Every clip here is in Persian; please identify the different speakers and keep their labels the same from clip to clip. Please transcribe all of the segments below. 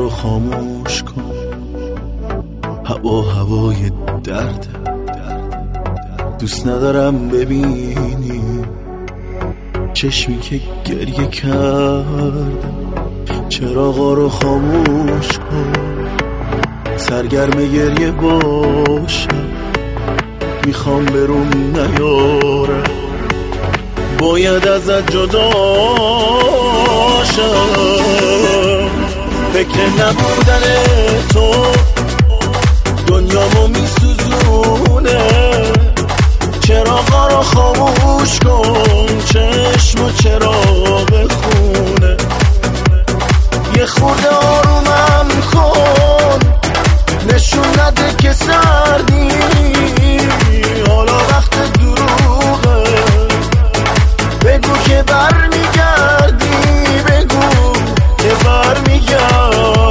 Speaker 1: رو خاموش کن، هوای درده. دوست ندارم ببینی چشمی که گریه کردم. چراغا رو خاموش کن، سرگرم گریه باشم. میخوام بروم نیارم، باید ازت جدا شم. فکر نبودن تو دنیامو میسوزونه. چراغا رو خاموش کن، چشم و چراغ خونه. یه خورده آرومم کن، نشون نده که سردی. حالا وقت دروغه، بگو که برمیگردی، بگو که برمیگردی.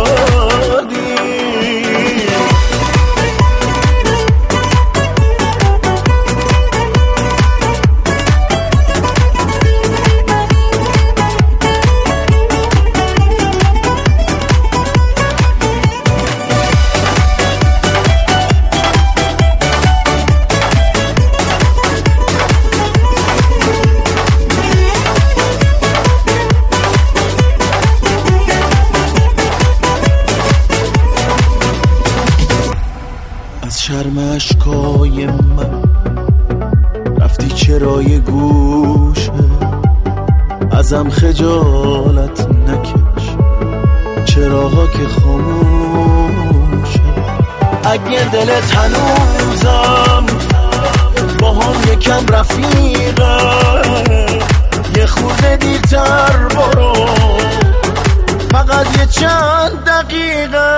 Speaker 1: شرم اشکای من رفتی چرای گوشه. ازم خجالت نکش، چراغا که خاموشه. اگه دلت هنوزم با هم یکم رفیقه، یه خورده دیرتر برو، فقط یه چند دقیقه.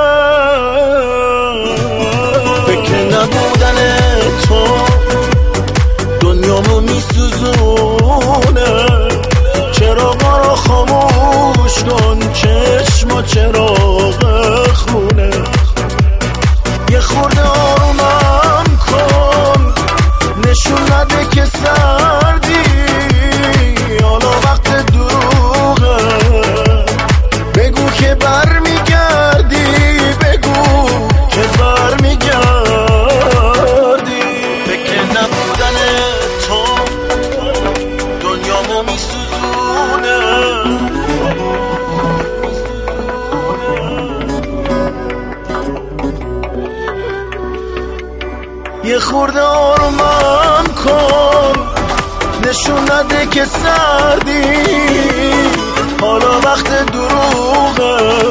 Speaker 1: فکر نبودن تو دنیامو میسوزونه. چراغا رو خاموش کن، چشم و چراغ خونه. یه خورده آرومم کن، نشون نده که سردی. حالا وقت دروغه، بگو که برمیگردی، بگو که برمیگردی. فکر نبودن تو دنیامو میسوزونه. یه خورده آرومم کن، نشون نده که سردی. حالا وقت دروغه،